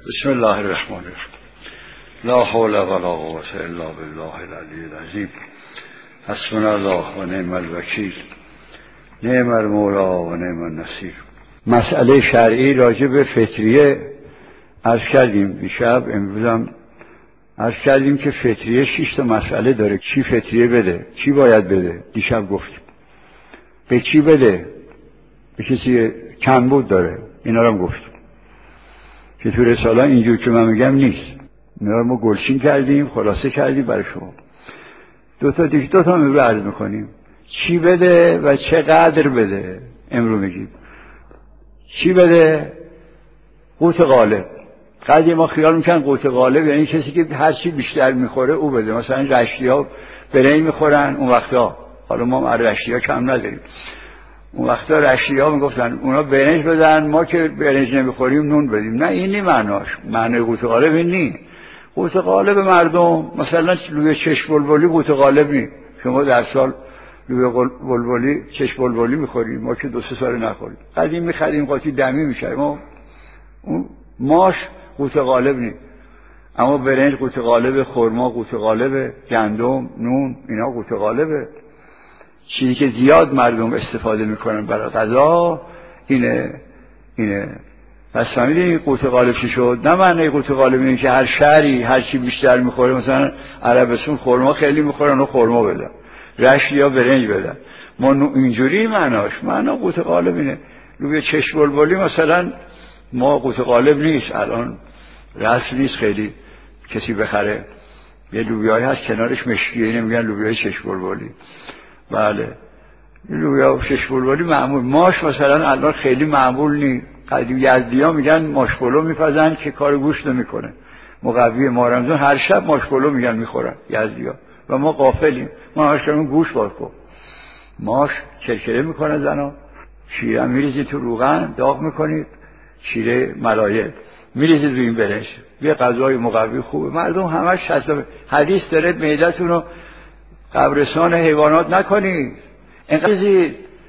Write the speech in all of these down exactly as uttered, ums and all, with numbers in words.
بسم الله الرحمن الرحیم. لا حول ولا قوة الا بالله العلی العظیم. حسبنا الله و نعم الوکیل. نعم المولا و نعم النصیر. مسئله شرعی راجع به فطریه عرض کردیم دیشب. امروزم عرض کردیم که فطریه شش تا مسئله داره. کی فطریه بده، کی باید بده. دیشب گفتیم به کی بده، به کسی کمبود داره، اینا رو هم گفتیم که تو رساله اینجور که من میگم نیست. اینا رو ما گلچین کردیم، خلاصه کردیم برای شما. دو تا دیگه دو تا امروز عرض میکنیم. چی بده و چقدر بده. امروز میگیم چی بده. قوت غالب. قدیم ما خیال میکنن قوت غالب یعنی کسی که هر چی بیشتر میخوره او بده. مثلا رشتی ها برنج میخورن اون وقتا، حالا ما از رشتی ها کم نداریم، اون وقتا رشتی ها میگفتن اونا برنج بدن، ما که برنج نمیخوریم نون بدیم. نه این نی معناش. معنی قوت غالب این نی. قوت غالب مردم مثلا لوی چشم بلبلی قوت غالب نی. شما در سال لوی بلبلی چشم بلبلی میخوریم، ما که دو سه سال نخوریم. قدیم میخریم قاطی دمی میشه، ما اون ماش قوت غالب نی. اما برنج قوت غالب، خرما قوت غالب، گندم، نون اینا قوت غالبه. چیزی که زیاد مردم استفاده میکنن برای غذا اینه اینه پس فهمیدین قوت غالب چی شد؟ نه معنی قوت غالب اینه که هر شهری هر چی بیشتر میخوره، مثلا عربستان خرما خیلی میخورن و خرما بدن، رشت یا برنج بدن. ما اینجوری معناش. معنا قوت غالب اینه. لوبیا چشم بلبلی مثلا ما قوت غالب نیست، الان رسم نیست خیلی کسی بخره. یه لوبیایی هست کنارش مشکیه، اینه میگن لوبیای چشم بلبلی. بله لوبیا شش بلبلی معمول. ماش مثلا الان خیلی معمول نی. قدیم یزدی‌ها میگن ماش پلو میپزن که کار گوشت نمیکنه. مقوی ما رمضان هر شب ماش پلو میگن میخورن یزدی‌ها و ما غافلیم. ما هاشون گوشت باکو ماش کرکره میکنه زنا. شیره میریزید تو روغن داغ میکنید، شیره ملایه میریزید روی این برنج. یه غذای مقوی خوبه. مردم همش هست. حدیث داره معدتون رو قبرستان حیوانات نکنید. اینقدر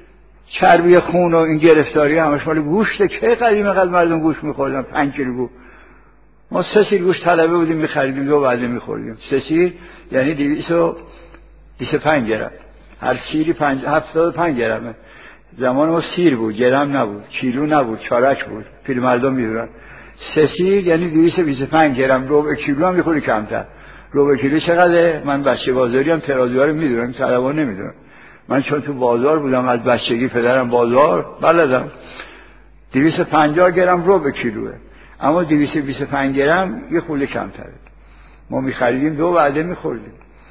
چربی خون و این گرفتاری همش مال گوشته. که قدیم قدر مردم گوشت میخوردن. پنج کیلو گوشت ما سه سیر گوشت طلبه بودیم میخریدیم دو بعد میخوردیم. سه سیر یعنی دویست و بیست و پنج گرم. هر سیری پنج هفتاد و پنج گرمه. زمان ما سیر بود، گرم نبود، کیلو نبود، چارک بود. پیر مردم میدونن. سه سیر یعنی دویست و بیست و پنج گرم. ربع کیلو هم میخوری کمتر. ربع کیلو چقدره؟ من بچه بازاری هم ترازوها رو میدونم، طلبا نمیدونم. من چون تو بازار بودم از بچگی، پدرم بازار بلدم. دویست و پنجاه گرم ربع کیلوه، اما دویست و بیست و پنج گرم یه خورده کمتره. ما میخریدیم دو وعده میخوردیم،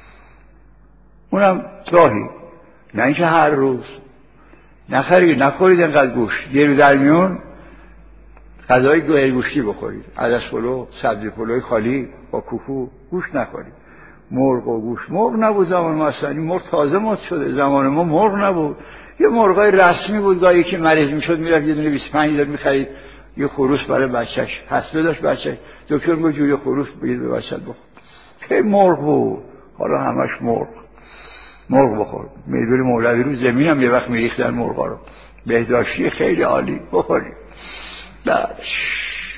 اونم گاهی، نه اینکه هر روز. نخرید نخورید اینقدر گوشت. یه رو در میون غذای غیر گوشتی بخورید. عدس پلو، سبزی پلوی خالی با کوفو. گوشت نخورید. مرغ و گوشت. مرغ نبود زمان ما اصلا. مرغ تازه مد شده. زمان ما مرغ نبود. یه مرغای رسمی بود. گاهی که مریض میشد میرفت یه دونه بیست و پنج دلار میخرید. یه خروس برای بچه‌ش. حسبه داشت بچه‌ش. دکتر میگه جوری خروس بگید به بچه‌ت بخور. که مرغ بود. حالا همش مرغ. مرغ بخور. میدونی مولوی رو زمین هم یه وقت میریختن مرغا رو. بهداشتی خیلی عالی. بخورید. باش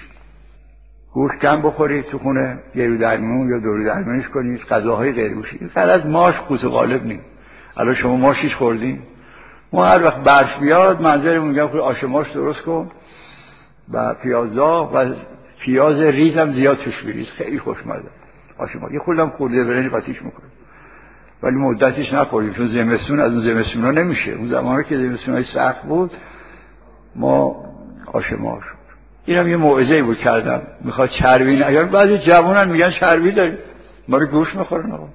گوشت کم بخورید تو خونه. یه رو درمیون یا دو رو درمیونش کنید. غذاهای غیر گوشتی. فقط از ماش قوت غالب نیم. الان شما ماشیش خوردین. ما هر وقت برف بیاد منظرمون میگم خود آش ماش درست کن و پیازا و پیاز ریز هم زیاد توش بریز. خیلی خوشمزه آش ماش. یه خوردم خورده برنج قاطیش میکنه، ولی مدتش نخوردیم چون زمستون از اون زمستونا نمیشه. اون زمانی که زمستونای سخت بود ما آش ماش. اینم یه موعظه‌ای بود کردم. میخواد چربی نه. یعنی بعضی جوانان میگن چربی داریم، ما رو گوش میخورن آقا.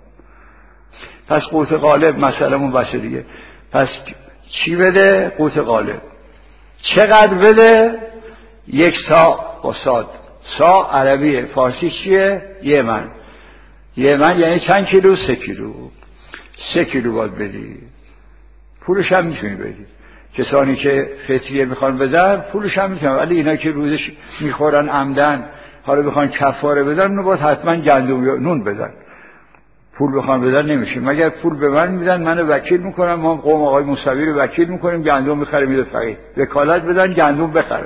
پس قوت غالب مسئله‌مون باشه دیگه. پس چی بده؟ قوت غالب. چقدر بده؟ یک سا با صاد. سا عربیه، فارسی چیه؟ یه من. یه من یعنی چند کیلو؟ سه کیلو. سه کیلو باید بدی. پولش هم میتونی بدی. کسانی که فطریه میخوان بدن پولش هم میتونن، ولی اینا که روزش میخورن عمدن حالا بخوان کفاره بدن اونو باید حتما گندم یا نون بدن. پول بخوان بدن نمیشه. مگر پول به من میدن منو وکیل میکنن، ما قوم آقای موسوی رو وکیل میکنیم، گندم میخره میده فقیر. وکالت بدن گندم بخره.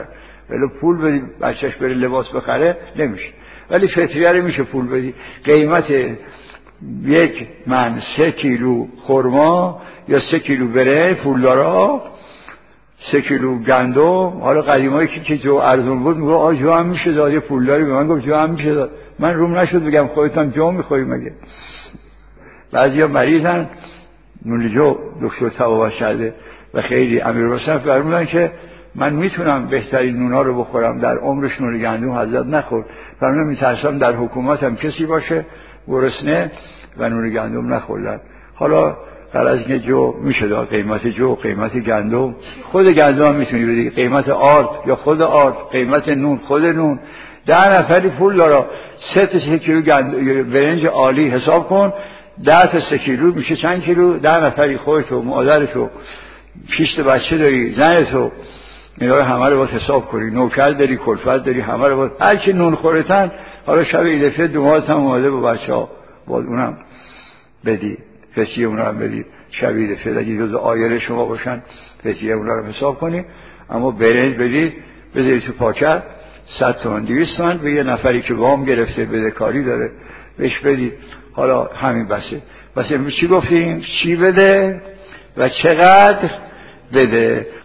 ولی پول بدی بچهش بره لباس بخره نمیشه، ولی فطریه رو میشه پول بدی. قیمت یک من سه کیلو خرما یا سه کیلو برنج پولدارا، سه کیلو گندم. حالا قدیمایی که که جو ارزون بود میگه آ جو هم میشه داد، یه پولداری به من گفت جو هم میشه داد. من روم نشد بگم خودتان جو میخوری مگه؟ بعضیا مریضن نون جو دکتر تبابت کرده و خیلی امیرحسین فرمودن که من میتونم بهترین نونا رو بخورم، در عمرش نون گندم حضرت نخورد. فرمودن میترسم در حکومتم کسی باشه گرسنه و نون گندم نخوردن. حالا قرار از اینکه جو میشه داد، قیمت جو، قیمت گندم، خود گندم هم میتونی بدی، قیمت آرد یا خود آرد، قیمت نون خود نون. ده نفری پول داره، سه تا سه کیلو برنج عالی حساب کن، ده تا سه کیلو میشه چند کیلو؟ ده نفری خودتو، مادرتو، شش تا بچه داری، زنتو، اینا رو همه رو باید حساب کنی، نوکر داری، کلفت داری، همه رو باید. هر کی نون خورتن حالا شب عید فطر دو ماه هم اومده با بچه‌ها باید اونم بدی، فطریه اونها هم بدی. شب عید فطر اگه جز آیل شما باشن فطریه اونها رو حساب کنی. اما برنج بدی بذاری تو پاکت صد تومن دویست تومن به یه نفری که وام گرفته بدهکاری داره بهش بدی. حالا همین بسه. بس امروز چی گفتیم؟ چی بده و چقدر بده.